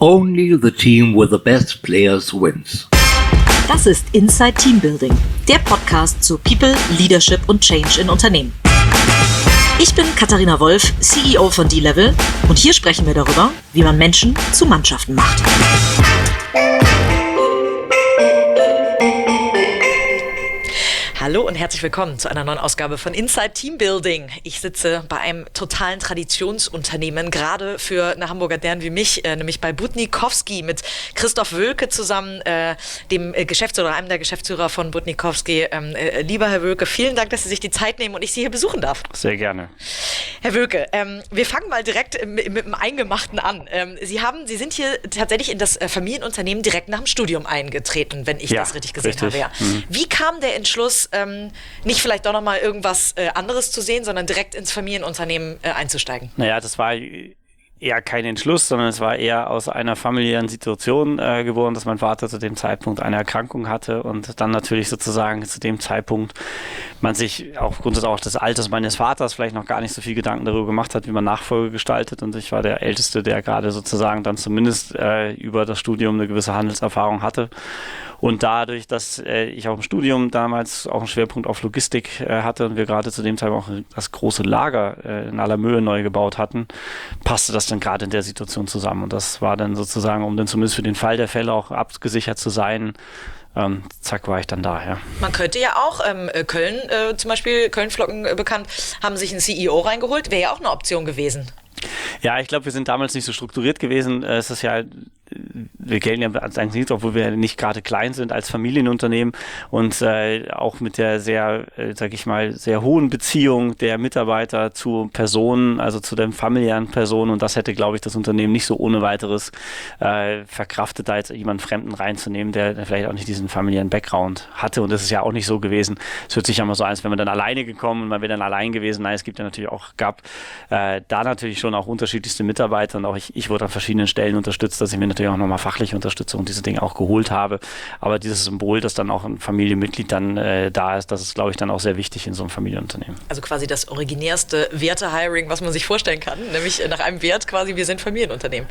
Only the team with the best players wins. Das ist Inside Teambuilding, der Podcast zu People, Leadership und Change in Unternehmen. Ich bin Katharina Wolf, CEO von D-Level, und hier sprechen wir darüber, wie man Menschen zu Mannschaften macht. Hallo und herzlich willkommen zu einer neuen Ausgabe von Inside Teambuilding. Ich sitze bei einem totalen Traditionsunternehmen, gerade für eine Hamburger Dern wie mich, nämlich bei Budnikowski mit Christoph Wölke zusammen, dem Geschäftsführer, einem der Geschäftsführer von Budnikowski. Lieber Herr Wölke, vielen Dank, dass Sie sich die Zeit nehmen und ich Sie hier besuchen darf. Sehr gerne. Herr Wölke, wir fangen mal direkt mit dem Eingemachten an. Sie sind hier tatsächlich in das Familienunternehmen direkt nach dem Studium eingetreten, wenn ich das richtig gesehen habe. Ja. Wie kam der Entschluss, nicht vielleicht doch nochmal irgendwas anderes zu sehen, sondern direkt ins Familienunternehmen einzusteigen? Naja, das war eher kein Entschluss, sondern es war eher aus einer familiären Situation geboren, dass mein Vater zu dem Zeitpunkt eine Erkrankung hatte und dann natürlich sozusagen zu dem Zeitpunkt man sich aufgrund auch des Alters meines Vaters vielleicht noch gar nicht so viel Gedanken darüber gemacht hat, wie man Nachfolge gestaltet, und ich war der Älteste, der gerade sozusagen dann zumindest über das Studium eine gewisse Handelserfahrung hatte. Und dadurch, dass ich auch im Studium damals auch einen Schwerpunkt auf Logistik hatte und wir gerade zu dem Zeitpunkt auch das große Lager in aller Mühe neu gebaut hatten, passte das dann gerade in der Situation zusammen. Und das war dann sozusagen, um dann zumindest für den Fall der Fälle auch abgesichert zu sein, zack, war ich dann da, ja. Man könnte ja auch, Köln zum Beispiel, Köln-Flocken bekannt, haben sich einen CEO reingeholt, wäre ja auch eine Option gewesen. Ja, ich glaube, wir sind damals nicht so strukturiert gewesen. Es ist ja, wir gelten ja eigentlich nicht, obwohl wir nicht gerade klein sind, als Familienunternehmen und auch mit der sehr, sag ich mal, sehr hohen Beziehung der Mitarbeiter zu Personen, also zu den familiären Personen, und das hätte, glaube ich, das Unternehmen nicht so ohne weiteres verkraftet, da jetzt jemanden Fremden reinzunehmen, der vielleicht auch nicht diesen familiären Background hatte, und das ist ja auch nicht so gewesen. Es hört sich ja mal so an, als wenn man dann alleine gekommen und man wäre dann allein gewesen. Nein, es gibt ja natürlich auch, gab da natürlich schon auch unterschiedlichste Mitarbeiter, und auch ich wurde an verschiedenen Stellen unterstützt, dass ich mir natürlich auch nochmal fachliche Unterstützung und diese Dinge auch geholt habe. Aber dieses Symbol, dass dann auch ein Familienmitglied dann da ist, das ist, glaube ich, dann auch sehr wichtig in so einem Familienunternehmen. Also quasi das originärste Werte-Hiring, was man sich vorstellen kann, nämlich nach einem Wert quasi, wir sind Familienunternehmen.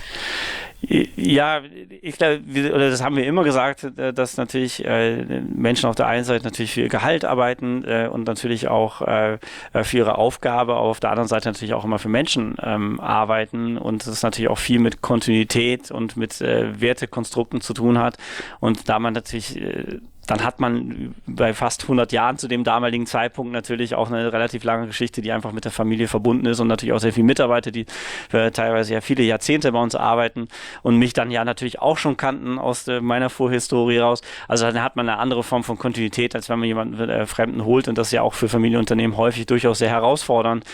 Ja, ich glaube, oder das haben wir immer gesagt, dass natürlich Menschen auf der einen Seite natürlich für ihr Gehalt arbeiten und natürlich auch für ihre Aufgabe, aber auf der anderen Seite natürlich auch immer für Menschen arbeiten, und das natürlich auch viel mit Kontinuität und mit Wertekonstrukten zu tun hat, und da man natürlich dann hat man bei fast 100 Jahren zu dem damaligen Zeitpunkt natürlich auch eine relativ lange Geschichte, die einfach mit der Familie verbunden ist, und natürlich auch sehr viele Mitarbeiter, die teilweise ja viele Jahrzehnte bei uns arbeiten und mich dann ja natürlich auch schon kannten aus meiner Vorhistorie raus. Also dann hat man eine andere Form von Kontinuität, als wenn man jemanden Fremden holt, und das ist ja auch für Familienunternehmen häufig durchaus sehr herausfordernd,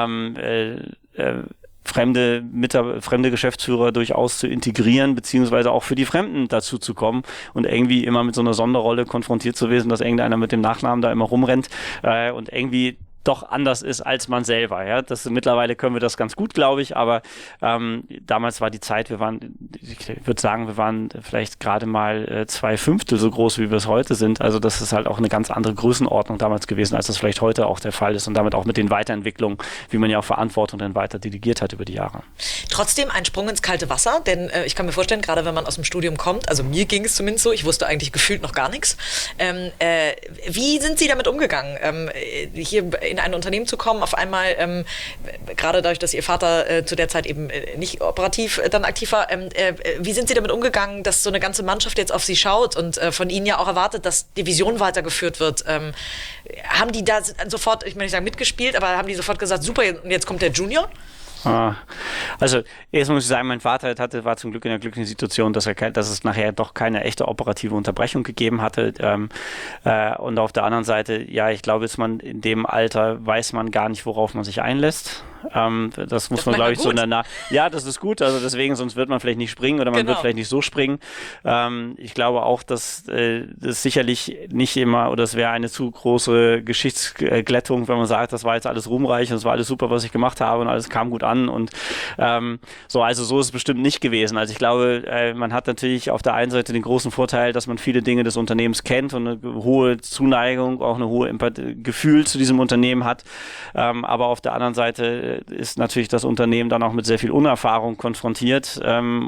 fremde Geschäftsführer durchaus zu integrieren, beziehungsweise auch für die Fremden dazu zu kommen und irgendwie immer mit so einer Sonderrolle konfrontiert zu werden, dass irgendeiner mit dem Nachnamen da immer rumrennt und irgendwie doch anders ist als man selber. Ja? Mittlerweile können wir das ganz gut, glaube ich, aber damals war die Zeit, ich würde sagen, wir waren vielleicht gerade mal 2/5 so groß, wie wir es heute sind. Also das ist halt auch eine ganz andere Größenordnung damals gewesen, als das vielleicht heute auch der Fall ist, und damit auch mit den Weiterentwicklungen, wie man ja auch Verantwortung dann weiter delegiert hat über die Jahre. Trotzdem ein Sprung ins kalte Wasser, denn ich kann mir vorstellen, gerade wenn man aus dem Studium kommt, also mir ging es zumindest so, ich wusste eigentlich gefühlt noch gar nichts. Wie sind Sie damit umgegangen, hier in ein Unternehmen zu kommen, auf einmal, gerade dadurch, dass Ihr Vater zu der Zeit eben nicht operativ dann aktiv war, wie sind Sie damit umgegangen, dass so eine ganze Mannschaft jetzt auf Sie schaut und von Ihnen ja auch erwartet, dass die Vision weitergeführt wird? Haben die da sofort, ich möchte nicht sagen mitgespielt, aber haben die sofort gesagt, super, jetzt kommt der Junior? Also erst muss ich sagen, mein Vater war zum Glück in der glücklichen Situation, dass es nachher doch keine echte operative Unterbrechung gegeben hatte. Und auf der anderen Seite, ja, ich glaube, ist man in dem Alter, weiß man gar nicht, worauf man sich einlässt. Das muss man, glaube ich, so danach. Ja, das ist gut. Also deswegen, sonst wird man vielleicht nicht springen oder man wird vielleicht nicht so springen. Ich glaube auch, dass das sicherlich nicht immer, oder es wäre eine zu große Geschichtsglättung, wenn man sagt, das war jetzt alles ruhmreich und es war alles super, was ich gemacht habe, und alles kam gut an, und so ist es bestimmt nicht gewesen. Also ich glaube, man hat natürlich auf der einen Seite den großen Vorteil, dass man viele Dinge des Unternehmens kennt und eine hohe Zuneigung, auch eine hohe Gefühl zu diesem Unternehmen hat, aber auf der anderen Seite ist natürlich das Unternehmen dann auch mit sehr viel Unerfahrung konfrontiert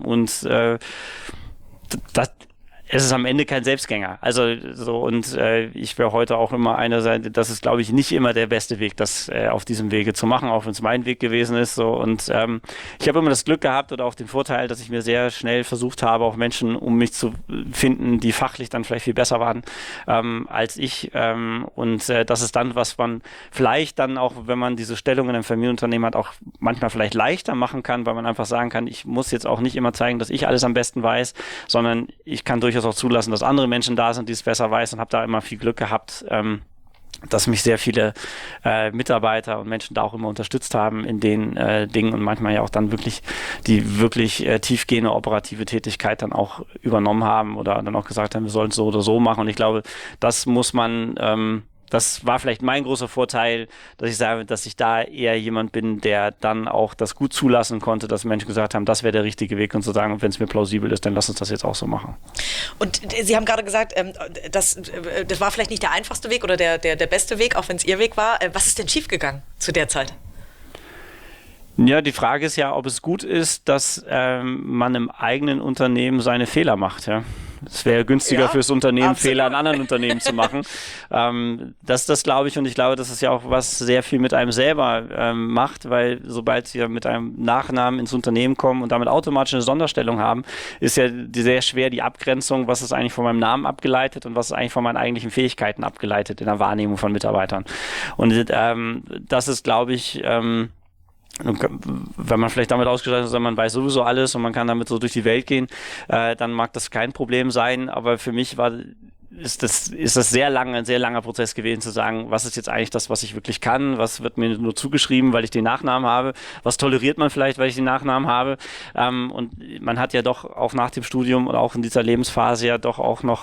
es ist am Ende kein Selbstgänger. Also so, und ich wäre heute auch immer einer Seite, das ist, glaube ich, nicht immer der beste Weg, das auf diesem Wege zu machen, auch wenn es mein Weg gewesen ist. So. Und ich habe immer das Glück gehabt oder auch den Vorteil, dass ich mir sehr schnell versucht habe, auch Menschen um mich zu finden, die fachlich dann vielleicht viel besser waren als ich. Das ist dann, was man vielleicht dann auch, wenn man diese Stellung in einem Familienunternehmen hat, auch manchmal vielleicht leichter machen kann, weil man einfach sagen kann, ich muss jetzt auch nicht immer zeigen, dass ich alles am besten weiß, sondern ich kann durchaus auch zulassen, dass andere Menschen da sind, die es besser weiß, und habe da immer viel Glück gehabt, dass mich sehr viele Mitarbeiter und Menschen da auch immer unterstützt haben in den Dingen und manchmal ja auch dann wirklich die wirklich tiefgehende operative Tätigkeit dann auch übernommen haben oder dann auch gesagt haben, wir sollen es so oder so machen. Und ich glaube, das muss man das war vielleicht mein großer Vorteil, dass ich sage, dass ich da eher jemand bin, der dann auch das gut zulassen konnte, dass Menschen gesagt haben, das wäre der richtige Weg, und zu sagen, wenn es mir plausibel ist, dann lass uns das jetzt auch so machen. Und Sie haben gerade gesagt, das war vielleicht nicht der einfachste Weg oder der beste Weg, auch wenn es Ihr Weg war. Was ist denn schiefgegangen zu der Zeit? Ja, die Frage ist ja, ob es gut ist, dass man im eigenen Unternehmen seine Fehler macht, ja. Es wäre günstiger fürs Unternehmen, absolut, Fehler in anderen Unternehmen zu machen. Das glaube ich, und ich glaube, das ist ja auch was sehr viel mit einem selber macht, weil sobald Sie mit einem Nachnamen ins Unternehmen kommen und damit automatisch eine Sonderstellung haben, ist ja sehr schwer die Abgrenzung, was ist eigentlich von meinem Namen abgeleitet und was ist eigentlich von meinen eigentlichen Fähigkeiten abgeleitet in der Wahrnehmung von Mitarbeitern. Und das ist, glaube ich, wenn man vielleicht damit ausgestattet ist, man weiß sowieso alles und man kann damit so durch die Welt gehen, dann mag das kein Problem sein, aber für mich ist das ein sehr langer Prozess gewesen, zu sagen, was ist jetzt eigentlich das, was ich wirklich kann, was wird mir nur zugeschrieben, weil ich den Nachnamen habe, was toleriert man vielleicht, weil ich den Nachnamen habe, und man hat ja doch auch nach dem Studium oder auch in dieser Lebensphase ja doch auch noch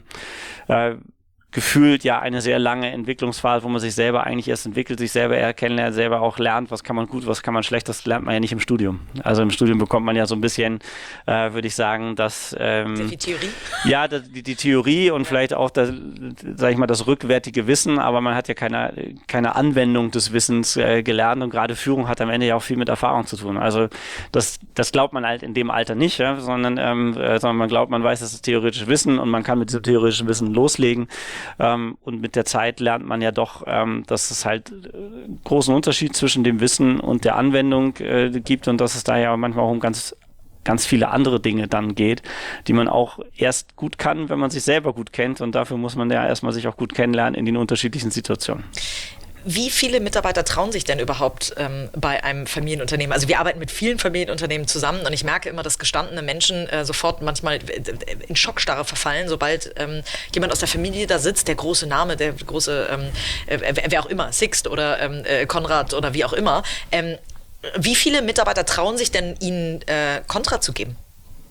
gefühlt ja eine sehr lange Entwicklungsphase, wo man sich selber eigentlich erst entwickelt, sich selber eher kennenlernt, selber auch lernt, was kann man gut, was kann man schlecht, das lernt man ja nicht im Studium. Also im Studium bekommt man ja so ein bisschen, würde ich sagen, die Theorie? Ja, die Theorie und vielleicht auch das rückwärtige Wissen, aber man hat ja keine Anwendung des Wissens gelernt, und gerade Führung hat am Ende ja auch viel mit Erfahrung zu tun. Also das glaubt man halt in dem Alter nicht, ja, sondern man glaubt, man weiß, das ist theoretisches Wissen und man kann mit diesem theoretischen Wissen loslegen. Und mit der Zeit lernt man ja doch, dass es halt großen Unterschied zwischen dem Wissen und der Anwendung gibt, und dass es da ja manchmal auch um ganz viele andere Dinge dann geht, die man auch erst gut kann, wenn man sich selber gut kennt, und dafür muss man ja erstmal sich auch gut kennenlernen in den unterschiedlichen Situationen. Wie viele Mitarbeiter trauen sich denn überhaupt bei einem Familienunternehmen? Also wir arbeiten mit vielen Familienunternehmen zusammen, und ich merke immer, dass gestandene Menschen sofort manchmal in Schockstarre verfallen, sobald jemand aus der Familie da sitzt, der große Name, der große, wer auch immer, Sixt oder Konrad oder wie auch immer. Wie viele Mitarbeiter trauen sich denn, Ihnen Kontra zu geben?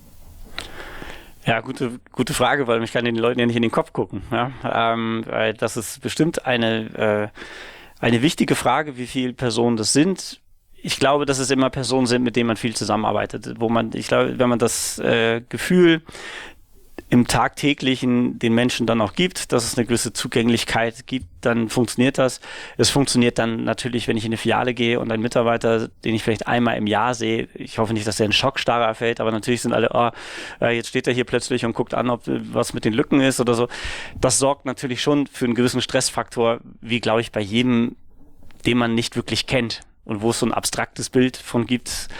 Ja, gute Frage, weil ich kann den Leuten ja nicht in den Kopf gucken. Ja? Das ist bestimmt eine wichtige Frage, wie viele Personen das sind. Ich glaube, dass es immer Personen sind, mit denen man viel zusammenarbeitet, ich glaube, wenn man das Gefühl im Tagtäglichen den Menschen dann auch gibt, dass es eine gewisse Zugänglichkeit gibt, dann funktioniert das. Es funktioniert dann natürlich, wenn ich in eine Filiale gehe und einen Mitarbeiter, den ich vielleicht einmal im Jahr sehe, ich hoffe nicht, dass der in Schockstarre erfällt, aber natürlich sind alle, jetzt steht er hier plötzlich und guckt an, ob was mit den Lücken ist oder so. Das sorgt natürlich schon für einen gewissen Stressfaktor, wie, glaube ich, bei jedem, den man nicht wirklich kennt und wo es so ein abstraktes Bild von gibt,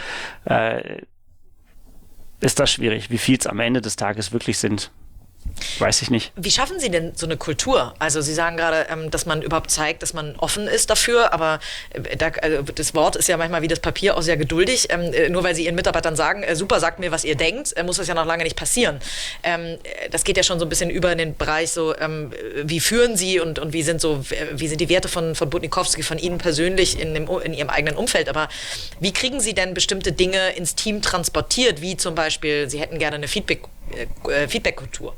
ist das schwierig. Wie viel es am Ende des Tages wirklich sind, weiß ich nicht. Wie schaffen Sie denn so eine Kultur? Also Sie sagen gerade, dass man überhaupt zeigt, dass man offen ist dafür, aber das Wort ist ja manchmal wie das Papier auch sehr geduldig. Nur weil Sie Ihren Mitarbeitern sagen, super, sagt mir, was ihr denkt, muss das ja noch lange nicht passieren. Das geht ja schon so ein bisschen über in den Bereich so, wie führen Sie und wie sind die Werte von Budnikowski, von Ihnen persönlich in Ihrem eigenen Umfeld. Aber wie kriegen Sie denn bestimmte Dinge ins Team transportiert, wie zum Beispiel, Sie hätten gerne eine Feedback-Kultur?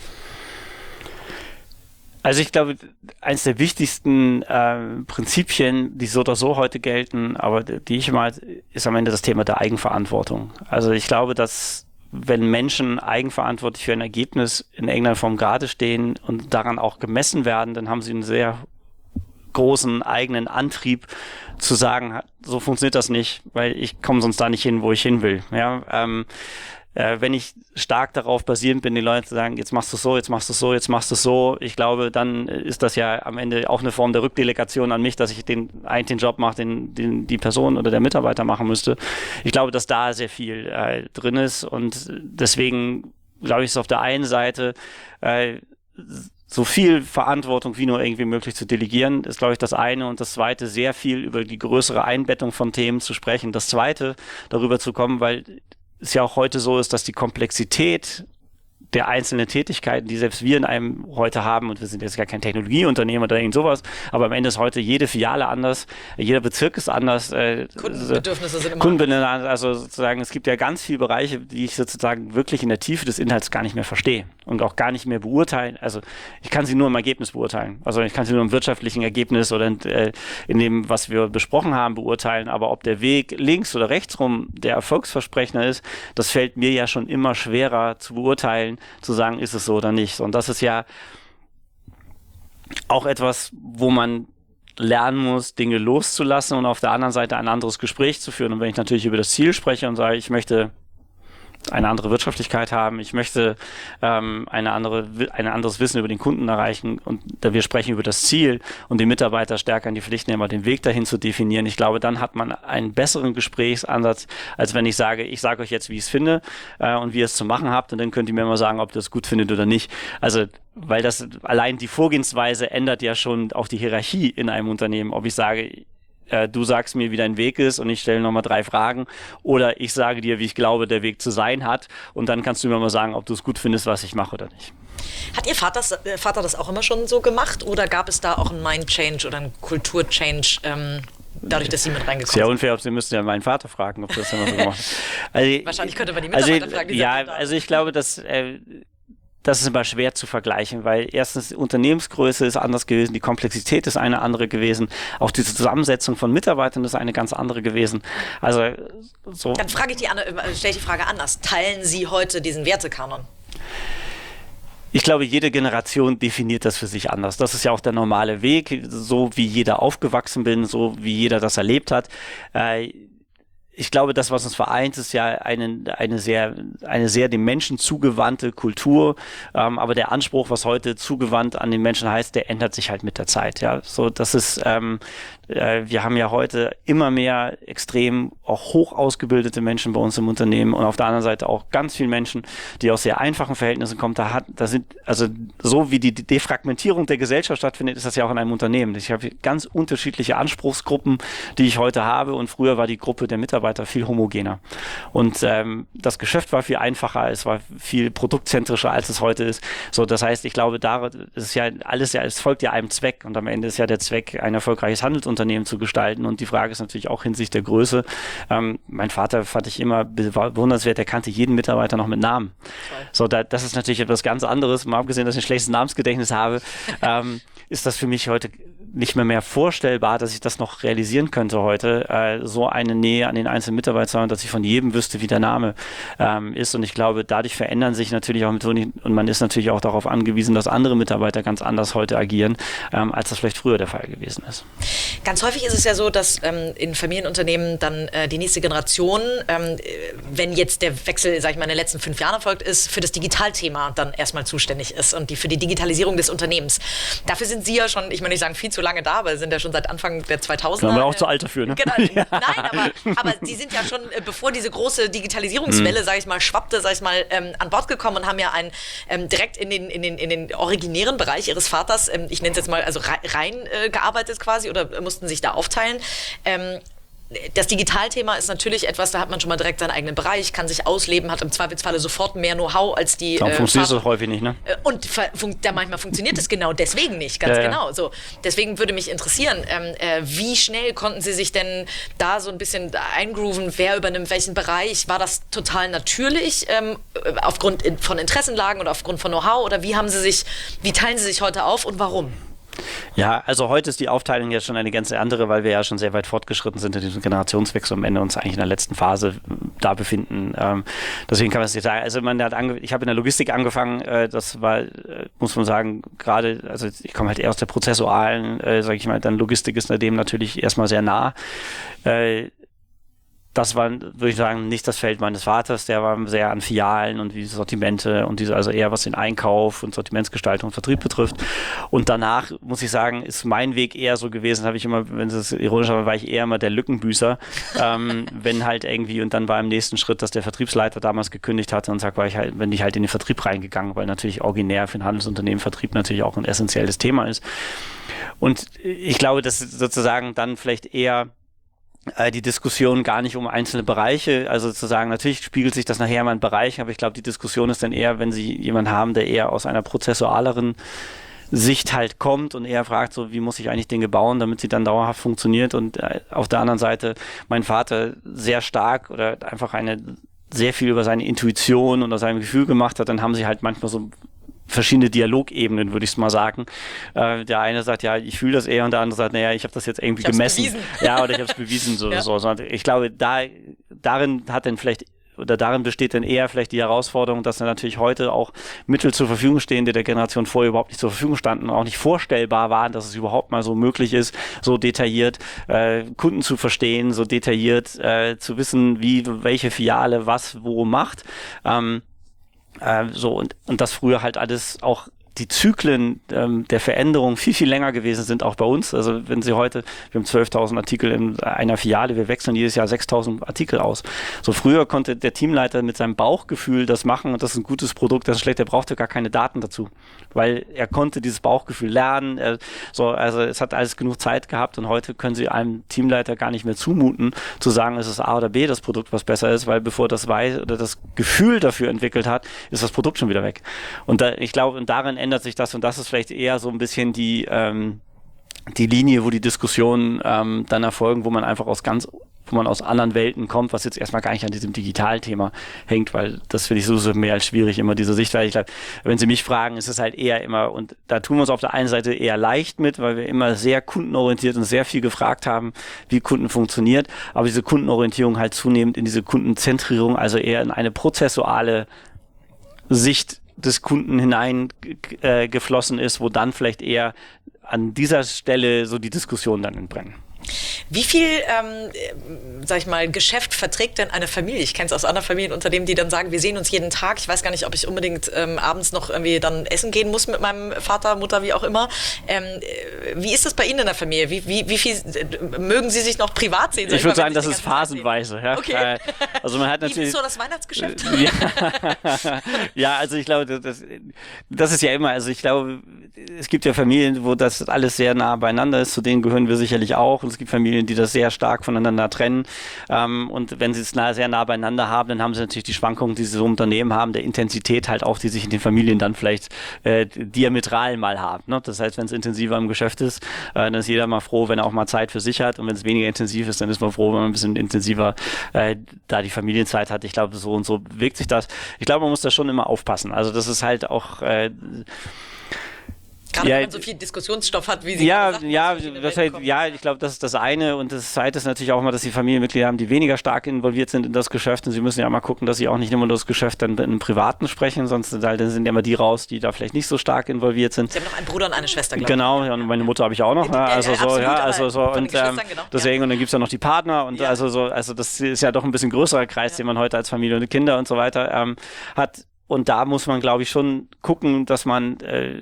Also ich glaube, eines der wichtigsten Prinzipien, die so oder so heute gelten, aber die ich immer, ist am Ende das Thema der Eigenverantwortung. Also ich glaube, dass wenn Menschen eigenverantwortlich für ein Ergebnis in irgendeiner Form gerade stehen und daran auch gemessen werden, dann haben sie eine sehr großen eigenen Antrieb zu sagen, so funktioniert das nicht, weil ich komme sonst da nicht hin, wo ich hin will. Ja, wenn ich stark darauf basierend bin, die Leute zu sagen, jetzt machst du es so, jetzt machst du es so, jetzt machst du es so, ich glaube, dann ist das ja am Ende auch eine Form der Rückdelegation an mich, dass ich den Job mache, den die Person oder der Mitarbeiter machen müsste. Ich glaube, dass da sehr viel drin ist und deswegen glaube ich, ist auf der einen Seite so viel Verantwortung wie nur irgendwie möglich zu delegieren, ist, glaube ich, das eine. Und das zweite, sehr viel über die größere Einbettung von Themen zu sprechen. Das zweite, darüber zu kommen, weil es ja auch heute so ist, dass die Komplexität der einzelnen Tätigkeiten, die selbst wir in einem heute haben, und wir sind jetzt gar kein Technologieunternehmen oder irgend sowas, aber am Ende ist heute jede Filiale anders, jeder Bezirk ist anders. Kundenbedürfnisse sind immer Kundenbedürfnisse, also sozusagen, es gibt ja ganz viele Bereiche, die ich sozusagen wirklich in der Tiefe des Inhalts gar nicht mehr verstehe und auch gar nicht mehr beurteilen. Also ich kann sie nur im Ergebnis beurteilen. Also ich kann sie nur im wirtschaftlichen Ergebnis oder in dem, was wir besprochen haben, beurteilen. Aber ob der Weg links oder rechts rum der Erfolgsversprechender ist, das fällt mir ja schon immer schwerer zu beurteilen, zu sagen, ist es so oder nicht. Und das ist ja auch etwas, wo man lernen muss, Dinge loszulassen und auf der anderen Seite ein anderes Gespräch zu führen. Und wenn ich natürlich über das Ziel spreche und sage, ich möchte eine andere Wirtschaftlichkeit haben, ich möchte ein anderes Wissen über den Kunden erreichen und wir sprechen über das Ziel und die Mitarbeiter stärker in die Pflicht nehmen, den Weg dahin zu definieren. Ich glaube, dann hat man einen besseren Gesprächsansatz, als wenn ich sage euch jetzt, wie ich es finde und wie ihr es zu machen habt und dann könnt ihr mir mal sagen, ob ihr es gut findet oder nicht. Also, weil das allein die Vorgehensweise ändert ja schon auch die Hierarchie in einem Unternehmen, ob ich sage, du sagst mir, wie dein Weg ist und ich stelle nochmal 3 Fragen oder ich sage dir, wie ich glaube, der Weg zu sein hat und dann kannst du mir mal sagen, ob du es gut findest, was ich mache oder nicht. Hat Ihr Vater das auch immer schon so gemacht oder gab es da auch einen Mind-Change oder einen Kultur-Change, dadurch, dass Sie mit reingekommen sind? Sehr unfair, Sie müssten ja meinen Vater fragen, ob das immer so gemacht hat. Also, wahrscheinlich könnte man die Mitarbeiter fragen. Die also ich glaube, dass das ist immer schwer zu vergleichen, weil erstens die Unternehmensgröße ist anders gewesen, die Komplexität ist eine andere gewesen, auch die Zusammensetzung von Mitarbeitern ist eine ganz andere gewesen. Also so. Dann stelle ich die Frage anders. Teilen Sie heute diesen Wertekanon? Ich glaube, jede Generation definiert das für sich anders. Das ist ja auch der normale Weg, so wie jeder aufgewachsen bin, so wie jeder das erlebt hat. Ich glaube, das, was uns vereint, ist ja eine sehr dem Menschen zugewandte Kultur. Aber der Anspruch, was heute zugewandt an den Menschen heißt, der ändert sich halt mit der Zeit. Ja, so das ist. Wir haben ja heute immer mehr extrem auch hoch ausgebildete Menschen bei uns im Unternehmen und auf der anderen Seite auch ganz viele Menschen, die aus sehr einfachen Verhältnissen kommen. Da sind also so wie die Defragmentierung der Gesellschaft stattfindet, ist das ja auch in einem Unternehmen. Ich habe ganz unterschiedliche Anspruchsgruppen, die ich heute habe und früher war die Gruppe der Mitarbeiter viel homogener. Und das Geschäft war viel einfacher, es war viel produktzentrischer, als es heute ist. So, das heißt, ich glaube, da ist ja alles es folgt ja einem Zweck und am Ende ist ja der Zweck, ein erfolgreiches Handelsunternehmen zu gestalten und die Frage ist natürlich auch hinsichtlich der Größe. Mein Vater fand ich immer bewundernswert, der kannte jeden Mitarbeiter noch mit Namen. So, das ist natürlich etwas ganz anderes, mal abgesehen, dass ich ein schlechtes Namensgedächtnis habe, ist das für mich heute nicht mehr vorstellbar, dass ich das noch realisieren könnte heute, so eine Nähe an den einzelnen Mitarbeiter zu haben, dass ich von jedem wüsste, wie der Name ist. Und ich glaube, dadurch verändern sich natürlich auch Methoden und man ist natürlich auch darauf angewiesen, dass andere Mitarbeiter ganz anders heute agieren, als das vielleicht früher der Fall gewesen ist. Ganz häufig ist es ja so, dass in Familienunternehmen dann die nächste Generation, wenn jetzt der Wechsel, sag ich mal, in den letzten 5 Jahren erfolgt ist, für das Digitalthema dann erstmal zuständig ist und für die Digitalisierung des Unternehmens. Dafür sind Sie ja schon, ich will nicht sagen viel zu lange da, weil Sie sind ja schon seit Anfang der 2000er. Da haben wir auch zu alt dafür, ne? Genau, ja. Nein, aber Sie sind ja schon, bevor diese große Digitalisierungswelle, sag ich mal, schwappte, an Bord gekommen und haben ja direkt in den originären Bereich Ihres Vaters, ich nenne es jetzt mal, also rein gearbeitet quasi oder mussten sich da aufteilen. Das Digitalthema ist natürlich etwas, da hat man schon mal direkt seinen eigenen Bereich, kann sich ausleben, hat im Zweifelsfalle sofort mehr Know-how als die. Darum funktioniert es häufig nicht, ne? Und manchmal funktioniert es genau deswegen nicht, ganz genau. So, deswegen würde mich interessieren, wie schnell konnten Sie sich denn da so ein bisschen eingrooven, wer übernimmt welchen Bereich? War das total natürlich aufgrund von Interessenlagen oder aufgrund von Know-how oder wie teilen Sie sich heute auf und warum? Ja, also heute ist die Aufteilung ja schon eine ganz andere, weil wir ja schon sehr weit fortgeschritten sind in diesem Generationswechsel, am Ende uns eigentlich in der letzten Phase da befinden. Deswegen kann man es nicht sagen. Also ich habe in der Logistik angefangen, das war, muss man sagen, gerade, also ich komme halt eher aus der prozessualen, sage ich mal, dann Logistik ist dem natürlich erstmal sehr nah. Das war, würde ich sagen, nicht das Feld meines Vaters, der war sehr an Filialen und die Sortimente und also eher was den Einkauf und Sortimentsgestaltung und Vertrieb betrifft. Und danach, muss ich sagen, ist mein Weg eher so gewesen, habe ich immer, wenn es ironisch war, war ich eher immer der Lückenbüßer, wenn halt irgendwie, und dann war im nächsten Schritt, dass der Vertriebsleiter damals gekündigt hatte und sagt, bin ich halt in den Vertrieb reingegangen, weil natürlich originär für ein Handelsunternehmen Vertrieb natürlich auch ein essentielles Thema ist. Und ich glaube, dass sozusagen dann vielleicht eher die Diskussion gar nicht um einzelne Bereiche, also zu sagen, natürlich spiegelt sich das nachher mal in Bereichen, aber ich glaube, die Diskussion ist dann eher, wenn Sie jemanden haben, der eher aus einer prozessualeren Sicht halt kommt und eher fragt, so wie muss ich eigentlich Dinge bauen, damit sie dann dauerhaft funktioniert, und auf der anderen Seite mein Vater sehr stark oder einfach sehr viel über seine Intuition und aus seinem Gefühl gemacht hat, dann haben sie halt manchmal so verschiedene Dialogebenen, würde ich es mal sagen. Der eine sagt, ja, ich fühle das eher, und der andere sagt, naja, ich habe das jetzt irgendwie gemessen. Bewiesen. Ja, oder ich habe es bewiesen. So. Ich glaube, darin besteht dann eher vielleicht die Herausforderung, dass dann natürlich heute auch Mittel zur Verfügung stehen, die der Generation vorher überhaupt nicht zur Verfügung standen, auch nicht vorstellbar waren, dass es überhaupt mal so möglich ist, so detailliert Kunden zu verstehen, so detailliert zu wissen, welche Filiale was wo macht. Und das früher halt alles auch die Zyklen der Veränderung viel, viel länger gewesen sind, auch bei uns. Also wenn Sie heute, wir haben 12.000 Artikel in einer Filiale, wir wechseln jedes Jahr 6.000 Artikel aus. So früher konnte der Teamleiter mit seinem Bauchgefühl das machen, und das ist ein gutes Produkt, das ist schlecht, er brauchte gar keine Daten dazu, weil er konnte dieses Bauchgefühl lernen. Also es hat alles genug Zeit gehabt, und heute können Sie einem Teamleiter gar nicht mehr zumuten, zu sagen, es ist A oder B das Produkt, was besser ist, weil bevor das weiß oder das Gefühl dafür entwickelt hat, ist das Produkt schon wieder weg. Und ich glaube, darin ändert sich das, und das ist vielleicht eher so ein bisschen die Linie, wo die Diskussionen dann erfolgen, wo man aus anderen Welten kommt, was jetzt erstmal gar nicht an diesem Digitalthema hängt, weil das finde ich so mehr als schwierig, immer diese Sichtweise. Ich glaube, wenn Sie mich fragen, ist es halt eher immer, und da tun wir uns auf der einen Seite eher leicht mit, weil wir immer sehr kundenorientiert und sehr viel gefragt haben, wie Kunden funktioniert, aber diese Kundenorientierung halt zunehmend in diese Kundenzentrierung, also eher in eine prozessuale Sicht des Kunden hineingeflossen ist, wo dann vielleicht eher an dieser Stelle so die Diskussion dann entbrennen. Wie viel, sag ich mal, Geschäft verträgt denn eine Familie? Ich kenne es aus anderen Familienunternehmen, die dann sagen, wir sehen uns jeden Tag. Ich weiß gar nicht, ob ich unbedingt abends noch irgendwie dann essen gehen muss mit meinem Vater, Mutter, wie auch immer. Wie ist das bei Ihnen in der Familie? Wie viel mögen Sie sich noch privat sehen? Ich würde sagen, das ist phasenweise. Ja. Okay. Also man hat natürlich. Wie ist so das Weihnachtsgeschäft? Ja, also ich glaube, das ist ja immer, also ich glaube, es gibt ja Familien, wo das alles sehr nah beieinander ist, zu denen gehören wir sicherlich auch. Und es gibt Familien, die das sehr stark voneinander trennen. Und wenn sie es sehr nah beieinander haben, dann haben sie natürlich die Schwankungen, die sie so im Unternehmen haben, der Intensität halt auch, die sich in den Familien dann vielleicht diametral mal haben. Ne? Das heißt, wenn es intensiver im Geschäft ist, dann ist jeder mal froh, wenn er auch mal Zeit für sich hat. Und wenn es weniger intensiv ist, dann ist man froh, wenn man ein bisschen intensiver da die Familienzeit hat. Ich glaube, so und so bewegt sich das. Ich glaube, man muss da schon immer aufpassen. Also das ist halt auch gerade wenn man so viel Diskussionsstoff hat, wie Sie ich glaube, das ist das eine. Und das zweite ist natürlich auch mal, dass Sie Familienmitglieder haben, die weniger stark involviert sind in das Geschäft. Und Sie müssen ja mal gucken, dass Sie auch nicht immer das Geschäft dann im Privaten sprechen, sonst dann sind ja immer die raus, die da vielleicht nicht so stark involviert sind. Sie haben noch einen Bruder und eine Schwester, glaube ich. Genau, ja, und meine Mutter habe ich auch noch. Und deswegen, und dann gibt es ja noch die Partner und also das ist ja doch ein bisschen größerer Kreis, den man heute als Familie und Kinder und so weiter hat. Und da muss man, glaube ich, schon gucken, dass man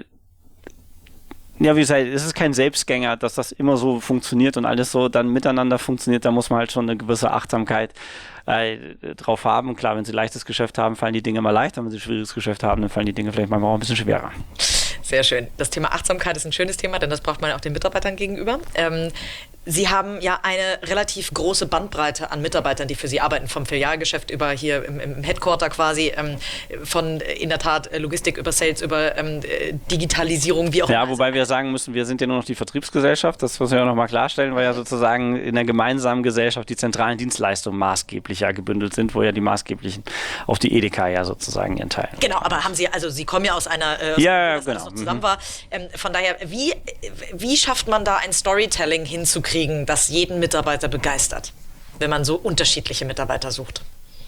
wie gesagt, es ist kein Selbstgänger, dass das immer so funktioniert und alles so dann miteinander funktioniert. Da muss man halt schon eine gewisse Achtsamkeit drauf haben. Klar, wenn Sie leichtes Geschäft haben, fallen die Dinge mal leichter. Wenn Sie schwieriges Geschäft haben, dann fallen die Dinge vielleicht manchmal auch ein bisschen schwerer. Sehr schön. Das Thema Achtsamkeit ist ein schönes Thema, denn das braucht man auch den Mitarbeitern gegenüber. Sie haben ja eine relativ große Bandbreite an Mitarbeitern, die für Sie arbeiten, vom Filialgeschäft über hier im Headquarter quasi, von in der Tat Logistik über Sales, über Digitalisierung, wie auch immer. Ja, wobei wir sagen müssen, wir sind ja nur noch die Vertriebsgesellschaft, das müssen wir ja nochmal klarstellen, weil ja sozusagen in der gemeinsamen Gesellschaft die zentralen Dienstleistungen maßgeblich ja gebündelt sind, wo ja die maßgeblichen auch die Edeka ja sozusagen ihren Teil. Genau, aber Sie kommen ja aus einer, ja, das genau. alles noch zusammen war. Von daher, wie schafft man da ein Storytelling hinzukriegen, das jeden Mitarbeiter begeistert, wenn man so unterschiedliche Mitarbeiter sucht?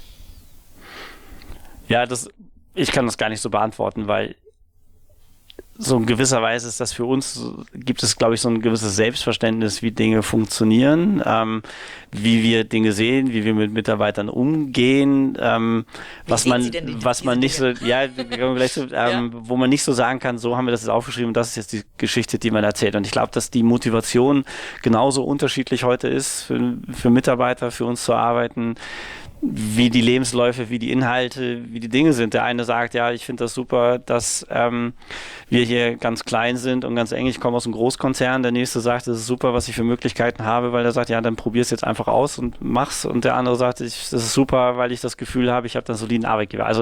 Ja, ich kann das gar nicht so beantworten, weil so in gewisser Weise ist das für uns, gibt es, glaube ich, so ein gewisses Selbstverständnis, wie Dinge funktionieren, wie wir Dinge sehen, wie wir mit Mitarbeitern umgehen, was man nicht so, ja, wo man nicht so sagen kann, so haben wir das jetzt aufgeschrieben, das ist jetzt die Geschichte, die man erzählt. Und ich glaube, dass die Motivation genauso unterschiedlich heute ist für Mitarbeiter, für uns zu arbeiten, wie die Lebensläufe, wie die Inhalte, wie die Dinge sind. Der eine sagt, ja, ich finde das super, dass wir hier ganz klein sind und ganz eng, ich komme aus einem Großkonzern. Der nächste sagt, das ist super, was ich für Möglichkeiten habe, weil er sagt, ja, dann probier's jetzt einfach aus und mach's. Und der andere sagt, das ist super, weil ich das Gefühl habe, ich habe einen soliden Arbeitgeber. Also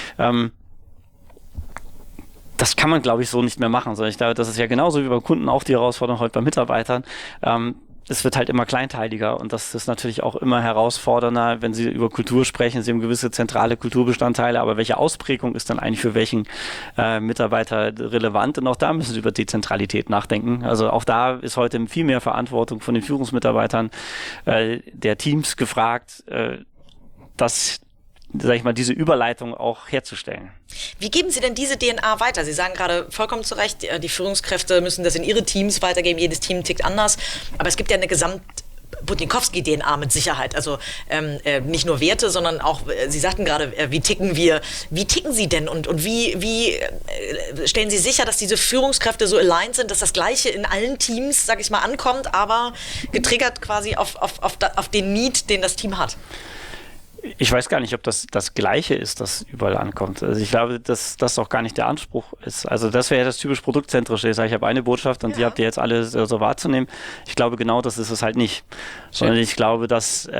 das kann man, glaube ich, so nicht mehr machen. Sondern ich glaube, das ist ja genauso wie beim Kunden auch die Herausforderung heute bei Mitarbeitern. Es wird halt immer kleinteiliger und das ist natürlich auch immer herausfordernder, wenn Sie über Kultur sprechen. Sie haben gewisse zentrale Kulturbestandteile, aber welche Ausprägung ist dann eigentlich für welchen Mitarbeiter relevant? Und auch da müssen Sie über Dezentralität nachdenken. Also auch da ist heute viel mehr Verantwortung von den Führungsmitarbeitern der Teams gefragt, sag ich mal, diese Überleitung auch herzustellen. Wie geben Sie denn diese DNA weiter? Sie sagen gerade vollkommen zu Recht, die Führungskräfte müssen das in ihre Teams weitergeben. Jedes Team tickt anders. Aber es gibt ja eine Butnikowski-DNA mit Sicherheit. Also nicht nur Werte, sondern auch, Sie sagten gerade, wie ticken wir? Wie ticken Sie denn? Und wie stellen Sie sicher, dass diese Führungskräfte so aligned sind, dass das Gleiche in allen Teams, sag ich mal, ankommt, aber getriggert quasi auf den Need, den das Team hat? Ich weiß gar nicht, ob das Gleiche ist, das überall ankommt. Also ich glaube, dass das auch gar nicht der Anspruch ist. Also das wäre ja das typisch Produktzentrische. Ich sage, ich habe eine Botschaft und die habt ihr jetzt alle so wahrzunehmen. Ich glaube, genau das ist es halt nicht. Sondern ich glaube, dass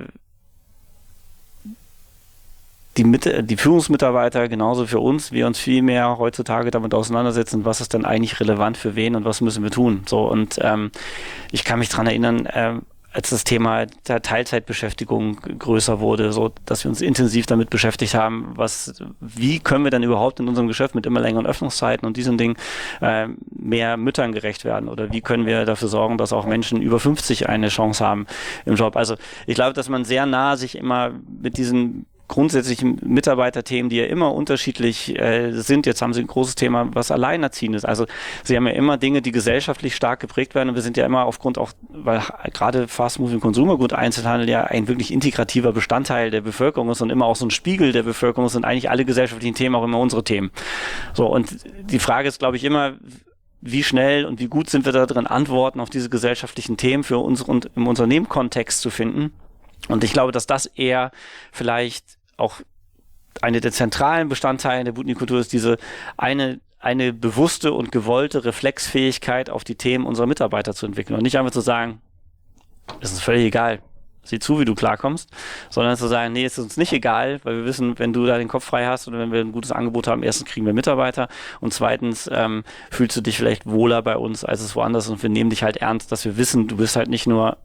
die Führungsmitarbeiter genauso für uns, wir uns viel mehr heutzutage damit auseinandersetzen, was ist denn eigentlich relevant für wen und was müssen wir tun. So, und ich kann mich daran erinnern, als das Thema der Teilzeitbeschäftigung größer wurde, so dass wir uns intensiv damit beschäftigt haben, wie können wir denn überhaupt in unserem Geschäft mit immer längeren Öffnungszeiten und diesen Dingen mehr Müttern gerecht werden oder wie können wir dafür sorgen, dass auch Menschen über 50 eine Chance haben im Job. Also ich glaube, dass man sehr nah sich immer mit diesen grundsätzlichen Mitarbeiterthemen, die ja immer unterschiedlich sind. Jetzt haben Sie ein großes Thema, was alleinerziehend ist. Also Sie haben ja immer Dinge, die gesellschaftlich stark geprägt werden und wir sind ja immer aufgrund auch, weil gerade Fast-Moving Consumer Good Einzelhandel ja ein wirklich integrativer Bestandteil der Bevölkerung ist und immer auch so ein Spiegel der Bevölkerung ist und eigentlich alle gesellschaftlichen Themen auch immer unsere Themen. So, und die Frage ist, glaube ich, immer, wie schnell und wie gut sind wir da drin, Antworten auf diese gesellschaftlichen Themen für uns und im Unternehmenskontext zu finden. Und ich glaube, dass das eher vielleicht auch eine der zentralen Bestandteile der Butnikkultur ist, diese eine bewusste und gewollte Reflexfähigkeit auf die Themen unserer Mitarbeiter zu entwickeln und nicht einfach zu sagen, es ist völlig egal, sieh zu, wie du klarkommst, sondern zu sagen, nee, es ist uns nicht egal, weil wir wissen, wenn du da den Kopf frei hast oder wenn wir ein gutes Angebot haben, erstens kriegen wir Mitarbeiter und zweitens fühlst du dich vielleicht wohler bei uns, als es woanders ist und wir nehmen dich halt ernst, dass wir wissen, du bist halt nicht nur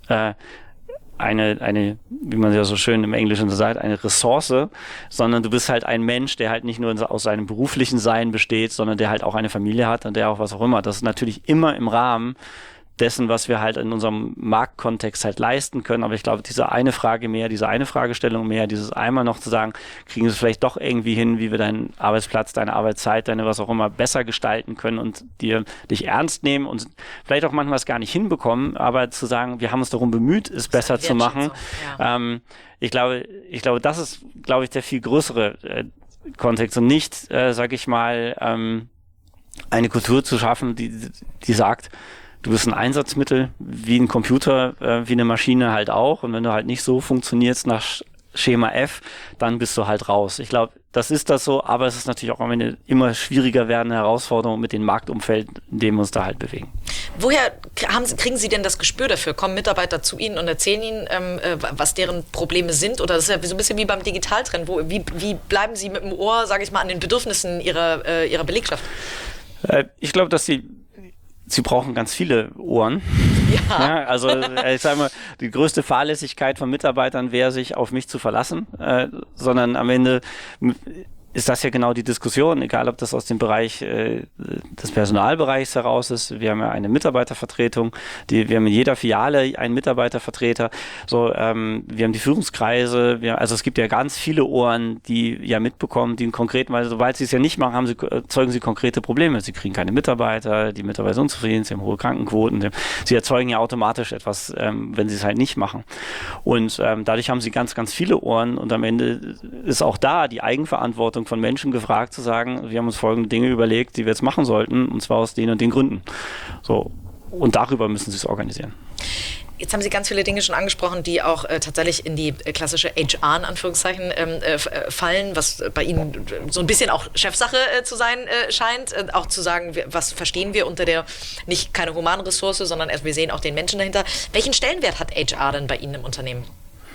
eine, wie man ja so schön im Englischen so sagt, eine Ressource, sondern du bist halt ein Mensch, der halt nicht nur aus seinem beruflichen Sein besteht, sondern der halt auch eine Familie hat und der auch was auch immer. Das ist natürlich immer im Rahmen dessen, was wir halt in unserem Marktkontext halt leisten können. Aber ich glaube, diese eine Fragestellung mehr, dieses einmal noch zu sagen, kriegen wir es vielleicht doch irgendwie hin, wie wir deinen Arbeitsplatz, deine Arbeitszeit, deine was auch immer besser gestalten können und dich ernst nehmen und vielleicht auch manchmal es gar nicht hinbekommen, aber zu sagen, wir haben uns darum bemüht, es besser zu machen. Ja. Ich glaube, das ist, glaube ich, der viel größere Kontext und nicht, sag ich mal, eine Kultur zu schaffen, die sagt, du bist ein Einsatzmittel, wie ein Computer, wie eine Maschine halt auch. Und wenn du halt nicht so funktionierst nach Schema F, dann bist du halt raus. Ich glaube, das ist das so, aber es ist natürlich auch eine immer schwieriger werdende Herausforderung mit dem Marktumfeld, in dem wir uns da halt bewegen. Woher kriegen Sie denn das Gespür dafür? Kommen Mitarbeiter zu Ihnen und erzählen Ihnen, was deren Probleme sind? Oder das ist ja so ein bisschen wie beim Digitaltrend. Wie bleiben Sie mit dem Ohr, sage ich mal, an den Bedürfnissen Ihrer Belegschaft? Ich glaube, dass Sie brauchen ganz viele Ohren. Ja, also ich sage mal, die größte Fahrlässigkeit von Mitarbeitern wäre, sich auf mich zu verlassen, sondern am Ende ist das ja genau die Diskussion, egal ob das aus dem Bereich des Personalbereichs heraus ist. Wir haben ja eine Mitarbeitervertretung, wir haben in jeder Filiale einen Mitarbeitervertreter. So, wir haben die Führungskreise, also es gibt ja ganz viele Ohren, die ja mitbekommen, die in konkreten, weil sobald sie es ja nicht machen, erzeugen sie konkrete Probleme. Sie kriegen keine Mitarbeiter, die Mitarbeiter sind unzufrieden, sie haben hohe Krankenquoten, sie erzeugen ja automatisch etwas, wenn sie es halt nicht machen. Und dadurch haben sie ganz, ganz viele Ohren und am Ende ist auch da die Eigenverantwortung von Menschen gefragt, zu sagen, wir haben uns folgende Dinge überlegt, die wir jetzt machen sollten, und zwar aus den und den Gründen. So. Und darüber müssen sie es organisieren. Jetzt haben Sie ganz viele Dinge schon angesprochen, die auch tatsächlich in die klassische HR in Anführungszeichen fallen, was bei Ihnen so ein bisschen auch Chefsache zu sein scheint, auch zu sagen, was verstehen wir unter der nicht keine Humanressource, sondern wir sehen auch den Menschen dahinter. Welchen Stellenwert hat HR denn bei Ihnen im Unternehmen?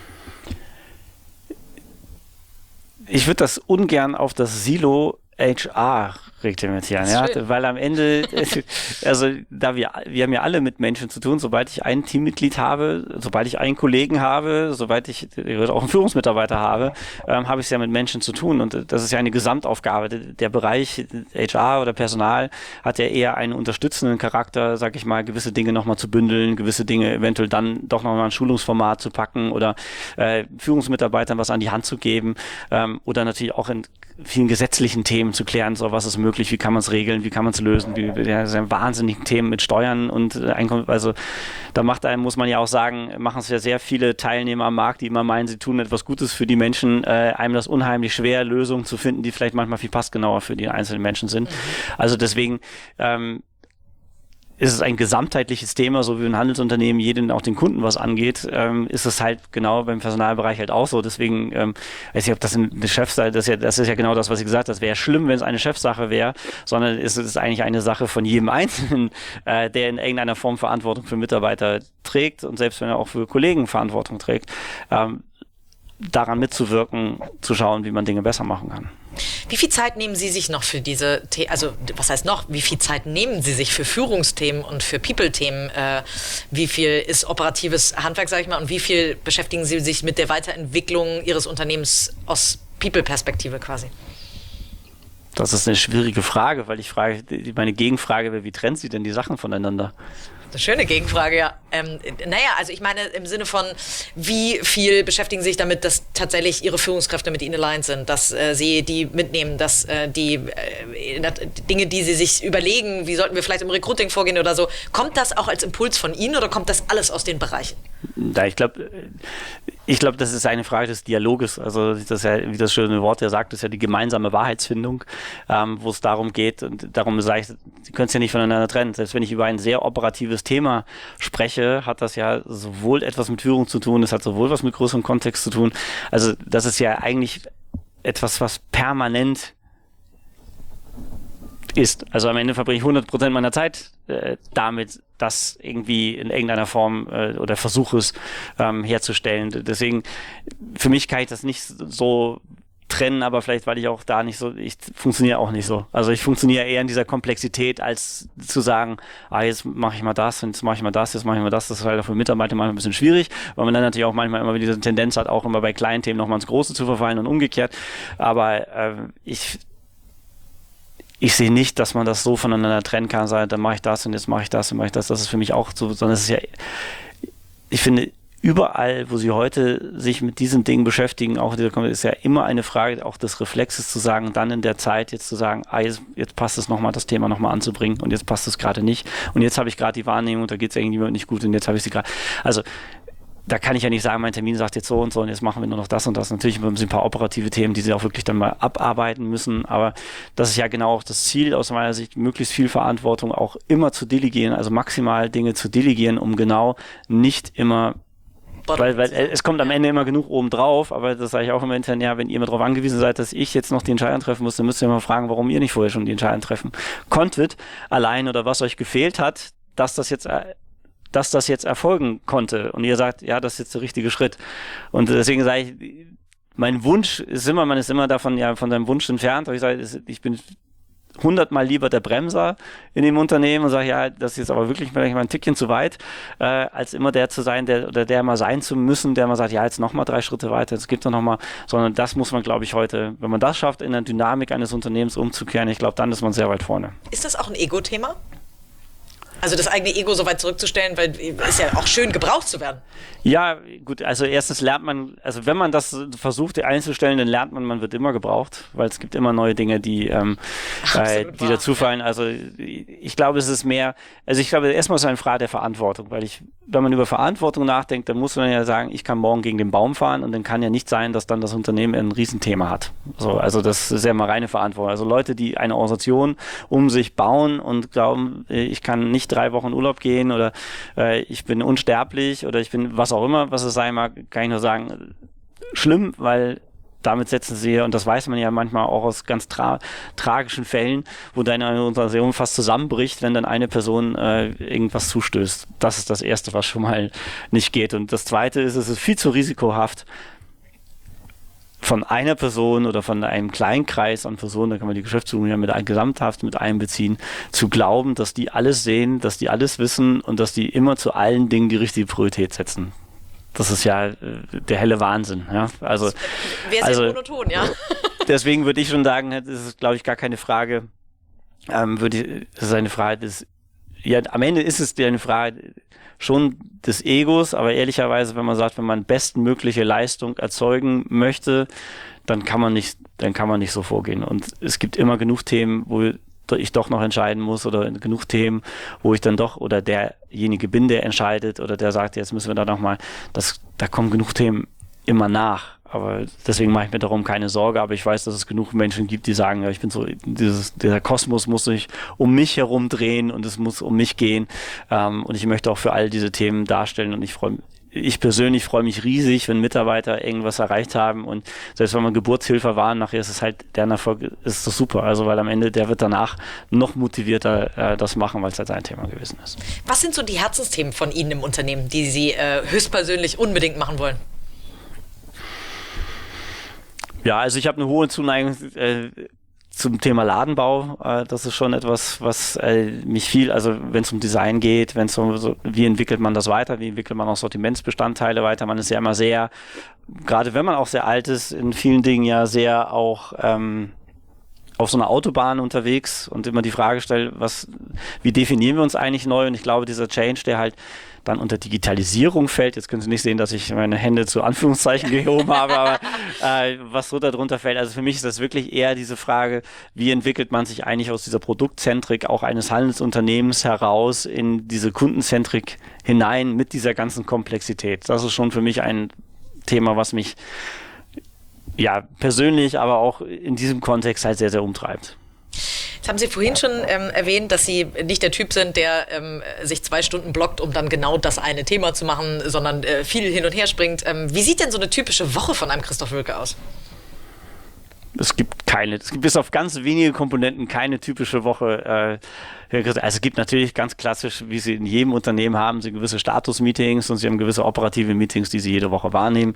Ich würde das ungern auf das Silo HR reglementieren, ja, weil am Ende, also wir haben ja alle mit Menschen zu tun, sobald ich ein Teammitglied habe, sobald ich einen Kollegen habe, sobald ich auch einen Führungsmitarbeiter habe, habe ich es ja mit Menschen zu tun und das ist ja eine Gesamtaufgabe. Der Bereich HR oder Personal hat ja eher einen unterstützenden Charakter, sag ich mal, gewisse Dinge nochmal zu bündeln, gewisse Dinge eventuell dann doch nochmal ein Schulungsformat zu packen oder Führungsmitarbeitern was an die Hand zu geben oder natürlich auch in vielen gesetzlichen Themen zu klären, so was ist möglich, wie kann man es regeln, wie kann man es lösen, das sind wahnsinnige Themen mit Steuern und Einkommen, also da muss man ja auch sagen, machen es ja sehr viele Teilnehmer am Markt, die immer meinen, sie tun etwas Gutes für die Menschen, einem das unheimlich schwer, Lösungen zu finden, die vielleicht manchmal viel passgenauer für die einzelnen Menschen sind. Also deswegen ist es ein gesamtheitliches Thema, so wie ein Handelsunternehmen jeden, auch den Kunden was angeht, ist es halt genau beim Personalbereich halt auch so. Deswegen, weiß ich, ob das eine Chefsache, das ist ja genau das, was ich gesagt habe, das wäre schlimm, wenn es eine Chefsache wäre, sondern es ist eigentlich eine Sache von jedem Einzelnen, der in irgendeiner Form Verantwortung für Mitarbeiter trägt und selbst wenn er auch für Kollegen Verantwortung trägt, daran mitzuwirken, zu schauen, wie man Dinge besser machen kann. Wie viel Zeit nehmen Sie sich noch für diese Themen, also was heißt noch, wie viel Zeit nehmen Sie sich für Führungsthemen und für People-Themen? Wie viel ist operatives Handwerk, sage ich mal, und wie viel beschäftigen Sie sich mit der Weiterentwicklung Ihres Unternehmens aus People-Perspektive quasi? Das ist eine schwierige Frage, weil meine Gegenfrage wäre, wie trennt sie denn die Sachen voneinander? Eine schöne Gegenfrage, ja. Also ich meine im Sinne von, wie viel beschäftigen Sie sich damit, dass tatsächlich Ihre Führungskräfte mit Ihnen aligned sind, dass Sie die mitnehmen, dass die Dinge, die Sie sich überlegen, wie sollten wir vielleicht im Recruiting vorgehen oder so, kommt das auch als Impuls von Ihnen oder kommt das alles aus den Bereichen? Ich glaube, das ist eine Frage des Dialoges. Also das ist ja, wie das schöne Wort ja sagt, ist ja die gemeinsame Wahrheitsfindung, wo es darum geht. Und darum sage ich, Sie können es ja nicht voneinander trennen. Selbst wenn ich über ein sehr operatives Thema spreche, hat das ja sowohl etwas mit Führung zu tun, es hat sowohl was mit größerem Kontext zu tun. Also das ist ja eigentlich etwas, was permanent ist. Also am Ende verbringe ich 100% meiner Zeit damit, das irgendwie in irgendeiner Form oder versuche es herzustellen. Deswegen, für mich kann ich das nicht so trennen, aber vielleicht, weil ich auch da nicht so, ich funktioniere auch nicht so. Also ich funktioniere eher in dieser Komplexität, als zu sagen, jetzt mache ich mal das, jetzt mache ich mal das, jetzt mache ich mal das. Das ist halt auch für Mitarbeiter manchmal ein bisschen schwierig, weil man dann natürlich auch manchmal immer diese Tendenz hat, auch immer bei kleinen Themen nochmal ins Große zu verfallen und umgekehrt. Aber ich sehe nicht, dass man das so voneinander trennen kann, sagen, dann mache ich das und jetzt mache ich das und mache ich das. Das ist für mich auch so, sondern es ist ja, ich finde, überall, wo Sie heute sich mit diesen Dingen beschäftigen, auch ist ja immer eine Frage auch des Reflexes zu sagen, dann in der Zeit jetzt zu sagen, jetzt passt es nochmal, das Thema nochmal anzubringen und jetzt passt es gerade nicht und jetzt habe ich gerade die Wahrnehmung, da geht es irgendjemand nicht gut und jetzt habe ich sie gerade. Also da kann ich ja nicht sagen, mein Termin sagt jetzt so und jetzt machen wir nur noch das und das. Natürlich haben Sie ein paar operative Themen, die Sie auch wirklich dann mal abarbeiten müssen, aber das ist ja genau auch das Ziel aus meiner Sicht, möglichst viel Verantwortung auch immer zu delegieren, also maximal Dinge zu delegieren, um genau nicht immer Weil es kommt am Ende immer genug oben drauf, aber das sage ich auch immer intern, ja, wenn ihr immer darauf angewiesen seid, dass ich jetzt noch die Entscheidung treffen muss, dann müsst ihr mal fragen, warum ihr nicht vorher schon die Entscheidung treffen konntet, allein oder was euch gefehlt hat, dass das jetzt erfolgen konnte. Und ihr sagt, ja, das ist jetzt der richtige Schritt. Und deswegen sage ich, mein Wunsch ist immer, man ist immer davon, ja, von seinem Wunsch entfernt. Aber ich sage, ich bin 100-mal lieber der Bremser in dem Unternehmen und sage, ja, das ist jetzt aber wirklich vielleicht mal ein Tickchen zu weit, als immer der zu sein, der mal sein zu müssen, der mal sagt, ja, jetzt nochmal 3 Schritte weiter, jetzt gibt es nochmal, sondern das muss man, glaube ich, heute, wenn man das schafft, in der Dynamik eines Unternehmens umzukehren, ich glaube, dann ist man sehr weit vorne. Ist das auch ein Ego-Thema? Also das eigene Ego so weit zurückzustellen, weil es ja auch schön gebraucht zu werden. Ja, gut, also erstens lernt man, also wenn man das versucht einzustellen, dann lernt man wird immer gebraucht, weil es gibt immer neue Dinge, die dazufallen. Ja. Also ich glaube, es ist mehr, also ich glaube, erstmal ist es eine Frage der Verantwortung, weil wenn man über Verantwortung nachdenkt, dann muss man ja sagen, ich kann morgen gegen den Baum fahren und dann kann ja nicht sein, dass dann das Unternehmen ein Riesenthema hat. So, also das ist ja mal reine Verantwortung. Also Leute, die eine Organisation um sich bauen und glauben, ich kann nicht 3 Wochen Urlaub gehen oder ich bin unsterblich oder ich bin was auch immer, was es sein mag, kann ich nur sagen, schlimm, weil damit setzen sie, und das weiß man ja manchmal auch aus ganz tragischen Fällen, wo deine Organisation fast zusammenbricht, wenn dann eine Person irgendwas zustößt. Das ist das Erste, was schon mal nicht geht. Und das Zweite ist, es ist viel zu risikohaft, von einer Person oder von einem kleinen Kreis an Personen, da kann man die Geschäftsführung ja mit gesamthaft mit einbeziehen, zu glauben, dass die alles sehen, dass die alles wissen und dass die immer zu allen Dingen die richtige Priorität setzen. Das ist ja der helle Wahnsinn. Ja? Also, wäre sehr monoton, ja. Deswegen würde ich schon sagen, das ist, glaube ich, gar keine Frage. Das ist eine Frage ja, am Ende ist es eine Frage schon des Egos, aber ehrlicherweise, wenn man sagt, wenn man bestmögliche Leistung erzeugen möchte, dann kann man nicht so vorgehen. Und es gibt immer genug Themen, wo ich doch noch entscheiden muss oder genug Themen, wo ich dann doch oder derjenige bin, der entscheidet oder der sagt, jetzt müssen wir da nochmal, da kommen genug Themen immer nach. Aber deswegen mache ich mir darum keine Sorge, aber ich weiß, dass es genug Menschen gibt, die sagen, ja, ich bin so, dieser Kosmos muss sich um mich herum drehen und es muss um mich gehen. Und ich möchte auch für all diese Themen darstellen und ich persönlich freue mich riesig, wenn Mitarbeiter irgendwas erreicht haben und selbst wenn man Geburtshilfe war, nachher ist es halt, deren Erfolg ist das super, also weil am Ende der wird danach noch motivierter das machen, weil es halt sein Thema gewesen ist. Was sind so die Herzensthemen von Ihnen im Unternehmen, die Sie höchstpersönlich unbedingt machen wollen? Ja, also ich habe eine hohe Zuneigung zum Thema Ladenbau. Das ist schon etwas, was mich viel, also wenn es um Design geht, wenn es um wie entwickelt man das weiter, wie entwickelt man auch Sortimentsbestandteile weiter. Man ist ja immer sehr, gerade wenn man auch sehr alt ist, in vielen Dingen ja sehr auch auf so einer Autobahn unterwegs und immer die Frage stellt, wie definieren wir uns eigentlich neu? Und ich glaube, dieser Change, der halt dann unter Digitalisierung fällt, jetzt können Sie nicht sehen, dass ich meine Hände zu Anführungszeichen gehoben habe, aber was so darunter fällt, also für mich ist das wirklich eher diese Frage, wie entwickelt man sich eigentlich aus dieser Produktzentrik auch eines Handelsunternehmens heraus in diese Kundenzentrik hinein mit dieser ganzen Komplexität. Das ist schon für mich ein Thema, was mich ja persönlich, aber auch in diesem Kontext halt sehr, sehr umtreibt. Jetzt haben Sie vorhin schon erwähnt, dass Sie nicht der Typ sind, der sich 2 Stunden blockt, um dann genau das eine Thema zu machen, sondern viel hin und her springt. Wie sieht denn so eine typische Woche von einem Christoph Wölke aus? Es gibt bis auf ganz wenige Komponenten keine typische Woche. Also es gibt natürlich ganz klassisch, wie Sie in jedem Unternehmen haben, Sie gewisse Status-Meetings und Sie haben gewisse operative Meetings, die Sie jede Woche wahrnehmen.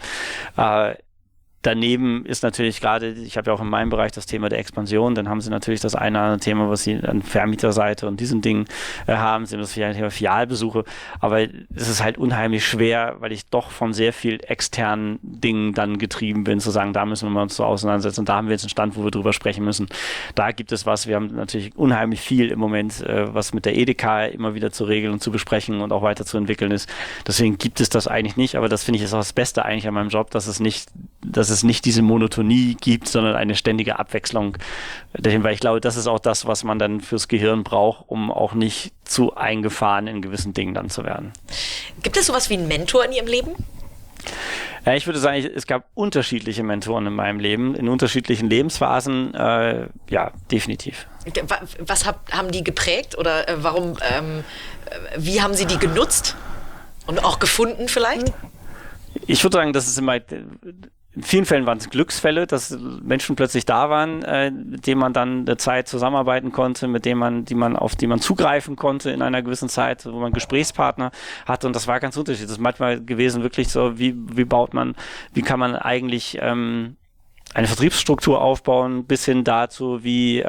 Daneben ist natürlich gerade, ich habe ja auch in meinem Bereich das Thema der Expansion, dann haben Sie natürlich das eine oder andere Thema, was Sie an Vermieterseite und diesen Dingen haben. Sie haben das Thema Filialbesuche, aber es ist halt unheimlich schwer, weil ich doch von sehr viel externen Dingen dann getrieben bin, zu sagen, da müssen wir uns so auseinandersetzen und da haben wir jetzt einen Stand, wo wir drüber sprechen müssen. Da gibt es was, wir haben natürlich unheimlich viel im Moment, was mit der EDK immer wieder zu regeln und zu besprechen und auch weiterzuentwickeln ist. Deswegen gibt es das eigentlich nicht, aber das finde ich ist auch das Beste eigentlich an meinem Job, dass es nicht diese Monotonie gibt, sondern eine ständige Abwechslung. Weil ich glaube, das ist auch das, was man dann fürs Gehirn braucht, um auch nicht zu eingefahren in gewissen Dingen dann zu werden. Gibt es sowas wie einen Mentor in Ihrem Leben? Ja, ich würde sagen, es gab unterschiedliche Mentoren in meinem Leben, in unterschiedlichen Lebensphasen. Ja, definitiv. Was haben die geprägt oder wie haben Sie die genutzt und auch gefunden vielleicht? Ich würde sagen, das ist immer, in vielen Fällen waren es Glücksfälle, dass Menschen plötzlich da waren, mit denen man dann eine Zeit zusammenarbeiten konnte, auf die man zugreifen konnte in einer gewissen Zeit, wo man Gesprächspartner hatte, und das war ganz unterschiedlich. Das ist manchmal gewesen wirklich so, wie kann man eigentlich eine Vertriebsstruktur aufbauen, bis hin dazu, wie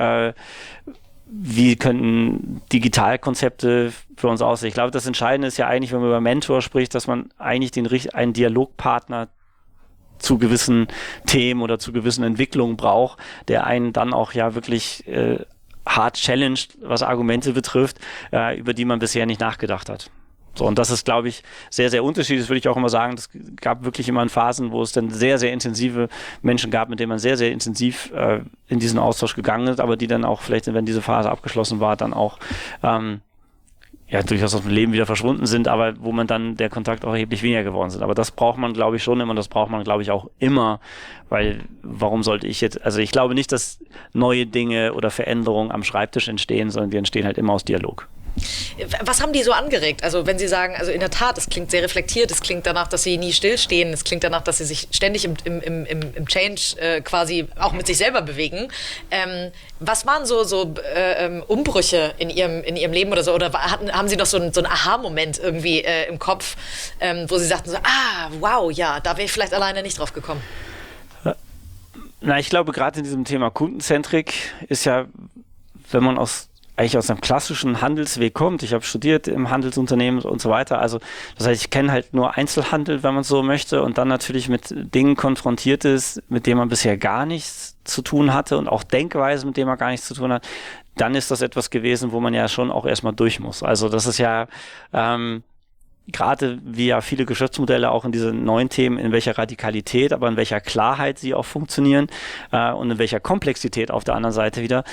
könnten Digitalkonzepte für uns aussehen. Ich glaube, das Entscheidende ist ja eigentlich, wenn man über Mentor spricht, dass man eigentlich einen Dialogpartner zu gewissen Themen oder zu gewissen Entwicklungen braucht, der einen dann auch ja wirklich hart challenged, was Argumente betrifft, über die man bisher nicht nachgedacht hat. So, und das ist, glaube ich, sehr, sehr unterschiedlich. Das würde ich auch immer sagen. Es gab wirklich immer Phasen, wo es dann sehr, sehr intensive Menschen gab, mit denen man sehr, sehr intensiv in diesen Austausch gegangen ist, aber die dann auch vielleicht, wenn diese Phase abgeschlossen war, dann auch durchaus aus dem Leben wieder verschwunden sind, aber wo man dann der Kontakt auch erheblich weniger geworden sind. Aber das braucht man, glaube ich, schon immer, und das braucht man, glaube ich, auch immer, weil warum sollte ich jetzt, also ich glaube nicht, dass neue Dinge oder Veränderungen am Schreibtisch entstehen, sondern die entstehen halt immer aus Dialog. Was haben die so angeregt? Also wenn Sie sagen, also in der Tat, es klingt sehr reflektiert, es klingt danach, dass Sie nie stillstehen, es klingt danach, dass Sie sich ständig im Change quasi auch mit sich selber bewegen. Was waren so Umbrüche in Ihrem Leben oder so? Oder haben Sie noch so einen Aha-Moment irgendwie im Kopf, wo Sie sagten so, wow, ja, da wäre ich vielleicht alleine nicht drauf gekommen? Na, ich glaube, gerade in diesem Thema Kundenzentrik ist ja, wenn man eigentlich aus einem klassischen Handelsweg kommt. Ich habe studiert im Handelsunternehmen und so weiter. Also das heißt, ich kenne halt nur Einzelhandel, wenn man so möchte, und dann natürlich mit Dingen konfrontiert ist, mit denen man bisher gar nichts zu tun hatte und auch Denkweisen, mit denen man gar nichts zu tun hat. Dann ist das etwas gewesen, wo man ja schon auch erstmal durch muss. Also das ist ja gerade wie ja viele Geschäftsmodelle auch in diese neuen Themen, in welcher Radikalität, aber in welcher Klarheit sie auch funktionieren und in welcher Komplexität auf der anderen Seite wieder.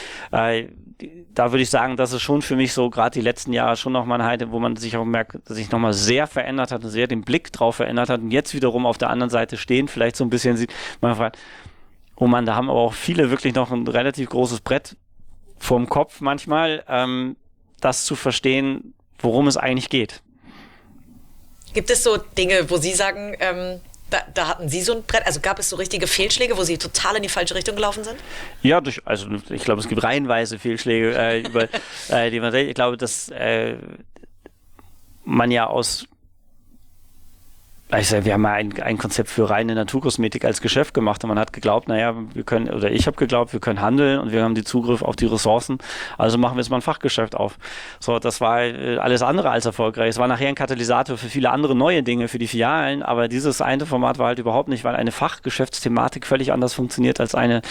Da würde ich sagen, das ist schon für mich so gerade die letzten Jahre schon nochmal eine Heide, wo man sich auch merkt, dass sich nochmal sehr verändert hat und sehr den Blick drauf verändert hat und jetzt wiederum auf der anderen Seite stehen, vielleicht so ein bisschen sieht, man fragt, oh Mann, da haben aber auch viele wirklich noch ein relativ großes Brett vorm Kopf manchmal, das zu verstehen, worum es eigentlich geht. Gibt es so Dinge, wo Sie sagen, da hatten Sie so ein Brett, also gab es so richtige Fehlschläge, wo Sie total in die falsche Richtung gelaufen sind? Ja, also ich glaube, es gibt reihenweise Fehlschläge, über die man, ich glaube, dass man ja wir haben ja ein Konzept für reine Naturkosmetik als Geschäft gemacht und man hat geglaubt, ich habe geglaubt, wir können handeln und wir haben den Zugriff auf die Ressourcen, also machen wir jetzt mal ein Fachgeschäft auf. So, das war alles andere als erfolgreich. Es war nachher ein Katalysator für viele andere neue Dinge, für die Filialen, aber dieses eine Format war halt überhaupt nicht, weil eine Fachgeschäftsthematik völlig anders funktioniert als eine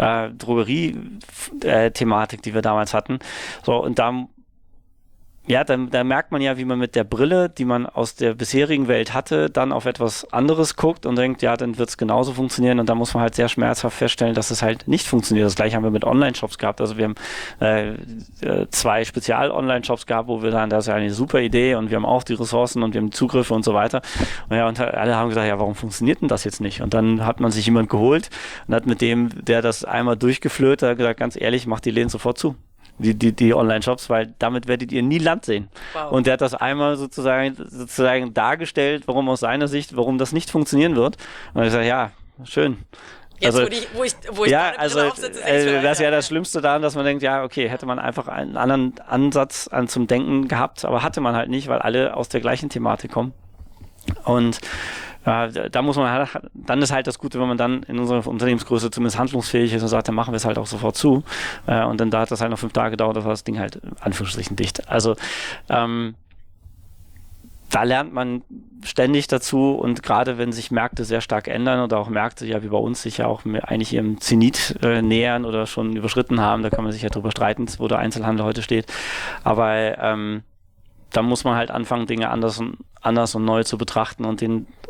Drogerie-Thematik, die wir damals hatten. So, und da merkt man ja, wie man mit der Brille, die man aus der bisherigen Welt hatte, dann auf etwas anderes guckt und denkt, ja, dann wird es genauso funktionieren, und da muss man halt sehr schmerzhaft feststellen, dass es halt nicht funktioniert. Das gleiche haben wir mit Online-Shops gehabt. Also wir haben 2 Spezial-Online-Shops gehabt, wo wir sagen, das ist ja eine super Idee und wir haben auch die Ressourcen und wir haben Zugriffe und so weiter. Und alle haben gesagt, ja, warum funktioniert denn das jetzt nicht? Und dann hat man sich jemand geholt und hat mit dem, der das einmal durchgeflöht hat, gesagt, ganz ehrlich, macht die Läden sofort zu. Die Online-Shops, weil damit werdet ihr nie Land sehen. Wow. Und der hat das einmal sozusagen dargestellt, warum das nicht funktionieren wird. Und ich sage, ja, schön. Jetzt, wo ich ja, also aufsitze, das ist ja das Schlimmste daran, dass man denkt, ja, okay, hätte man einfach einen anderen Ansatz zum Denken gehabt, aber hatte man halt nicht, weil alle aus der gleichen Thematik kommen. Und da muss man halt, dann ist halt das Gute, wenn man dann in unserer Unternehmensgröße zumindest handlungsfähig ist und sagt, dann machen wir es halt auch sofort zu. Und dann da hat das halt noch 5 Tage gedauert, das war das Ding halt in Anführungsstrichen dicht. Also da lernt man ständig dazu, und gerade wenn sich Märkte sehr stark ändern oder auch Märkte, ja wie bei uns, sich ja auch eigentlich ihrem Zenit nähern oder schon überschritten haben, da kann man sich ja drüber streiten, wo der Einzelhandel heute steht. Aber da muss man halt anfangen, Dinge anders und neu zu betrachten und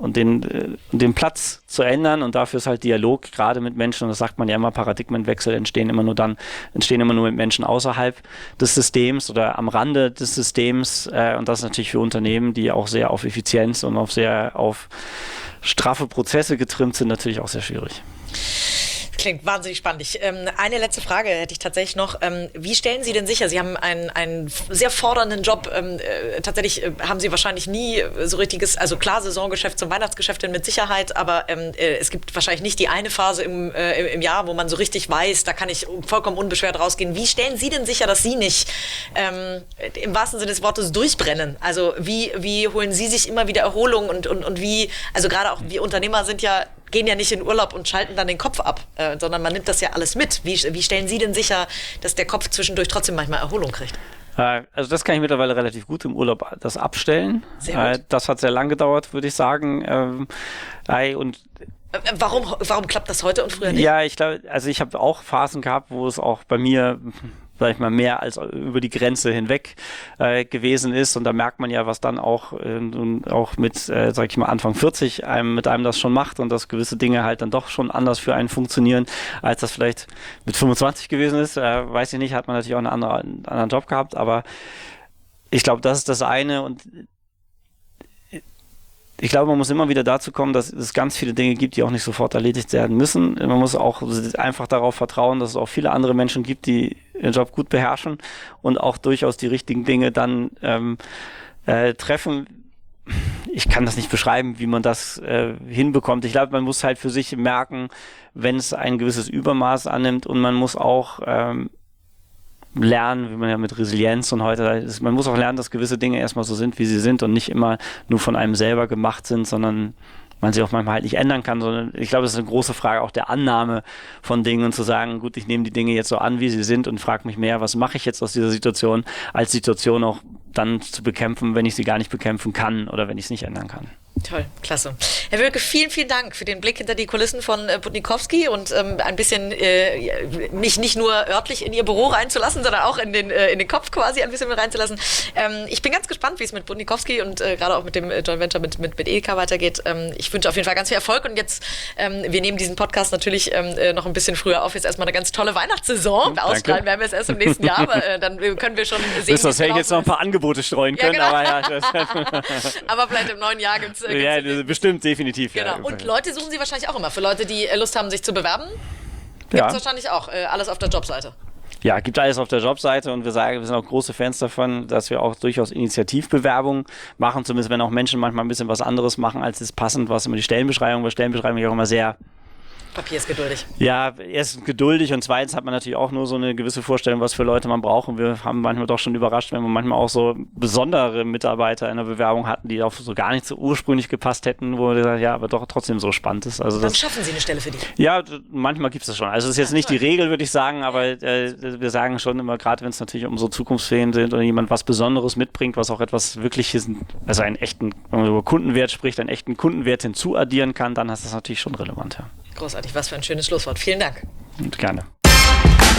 den Platz zu ändern, und dafür ist halt Dialog gerade mit Menschen, und das sagt man ja immer, Paradigmenwechsel entstehen immer nur mit Menschen außerhalb des Systems oder am Rande des Systems, und das ist natürlich für Unternehmen, die auch sehr auf Effizienz und sehr auf straffe Prozesse getrimmt sind, natürlich auch sehr schwierig. Klingt wahnsinnig spannend. Eine letzte Frage hätte ich tatsächlich noch. Wie stellen Sie denn sicher, Sie haben einen sehr fordernden Job. Tatsächlich haben Sie wahrscheinlich nie so richtiges, also klar Saisongeschäft zum Weihnachtsgeschäft mit Sicherheit, aber es gibt wahrscheinlich nicht die eine Phase im Jahr, wo man so richtig weiß, da kann ich vollkommen unbeschwert rausgehen. Wie stellen Sie denn sicher, dass Sie nicht im wahrsten Sinne des Wortes durchbrennen? Also wie holen Sie sich immer wieder Erholung und wie, also gerade auch wir Unternehmer gehen ja nicht in Urlaub und schalten dann den Kopf ab, sondern man nimmt das ja alles mit. Wie stellen Sie denn sicher, dass der Kopf zwischendurch trotzdem manchmal Erholung kriegt? Also das kann ich mittlerweile relativ gut im Urlaub das abstellen. Sehr gut. Das hat sehr lang gedauert, würde ich sagen. Und warum klappt das heute und früher nicht? ja, ich glaube, also ich habe auch Phasen gehabt, wo es auch bei mir, sag ich mal, mehr als über die Grenze hinweg gewesen ist. Und da merkt man ja, was dann auch mit, sag ich mal, Anfang 40 mit einem das schon macht und dass gewisse Dinge halt dann doch schon anders für einen funktionieren, als das vielleicht mit 25 gewesen ist. Weiß ich nicht, hat man natürlich auch einen anderen Job gehabt, aber ich glaube, das ist das eine und ich glaube, man muss immer wieder dazu kommen, dass es ganz viele Dinge gibt, die auch nicht sofort erledigt werden müssen. Man muss auch einfach darauf vertrauen, dass es auch viele andere Menschen gibt, die ihren Job gut beherrschen und auch durchaus die richtigen Dinge dann treffen. Ich kann das nicht beschreiben, wie man das hinbekommt. Ich glaube, man muss halt für sich merken, wenn es ein gewisses Übermaß annimmt und man muss auch lernen, wie man ja mit Resilienz und heute ist, man muss auch lernen, dass gewisse Dinge erstmal so sind, wie sie sind und nicht immer nur von einem selber gemacht sind, sondern man sie auch manchmal halt nicht ändern kann, sondern ich glaube, das ist eine große Frage auch der Annahme von Dingen und zu sagen, gut, ich nehme die Dinge jetzt so an, wie sie sind und frage mich mehr, was mache ich jetzt aus dieser Situation, als Situation auch dann zu bekämpfen, wenn ich sie gar nicht bekämpfen kann oder wenn ich es nicht ändern kann. Toll, klasse. Herr Wölke, vielen, vielen Dank für den Blick hinter die Kulissen von Budnikowski und ein bisschen mich nicht nur örtlich in Ihr Büro reinzulassen, sondern auch in den Kopf quasi ein bisschen mit reinzulassen. Ich bin ganz gespannt, wie es mit Budnikowski und gerade auch mit dem Joint Venture mit Edeka weitergeht. Ich wünsche auf jeden Fall ganz viel Erfolg und jetzt, wir nehmen diesen Podcast natürlich noch ein bisschen früher auf. Jetzt erstmal eine ganz tolle Weihnachtssaison. Ausstrahlen werden wir es erst im nächsten Jahr, aber dann können wir schon sehen, das hätte ich jetzt noch ein paar Angebote streuen können, genau. aber ja. Aber vielleicht im neuen Jahr gibt es ja, bestimmt, definitiv. Genau. Ja. Und Leute suchen Sie wahrscheinlich auch immer. Für Leute, die Lust haben, sich zu bewerben, gibt es wahrscheinlich auch alles auf der Jobseite. Ja, gibt alles auf der Jobseite und wir sind auch große Fans davon, dass wir auch durchaus Initiativbewerbungen machen, zumindest wenn auch Menschen manchmal ein bisschen was anderes machen, als es passend, was immer die Stellenbeschreibung, weil Stellenbeschreibung ja auch immer sehr Papier ist geduldig. Ja, erstens geduldig und zweitens hat man natürlich auch nur so eine gewisse Vorstellung, was für Leute man braucht. Und wir haben manchmal doch schon überrascht, wenn wir manchmal auch so besondere Mitarbeiter in der Bewerbung hatten, die auch so gar nicht so ursprünglich gepasst hätten, wo wir gesagt, ja, aber doch trotzdem so spannend ist. Also dann schaffen Sie eine Stelle für die. Ja, manchmal gibt es das schon. Also das ist jetzt nicht die Regel, würde ich sagen, aber wir sagen schon immer, gerade wenn es natürlich um so Zukunftsfähige sind oder jemand was Besonderes mitbringt, was auch etwas Wirkliches, also einen echten, wenn man über Kundenwert spricht, einen echten Kundenwert hinzuaddieren kann, dann ist das natürlich schon relevant, ja. Großartig, was für ein schönes Schlusswort. Vielen Dank. Und gerne.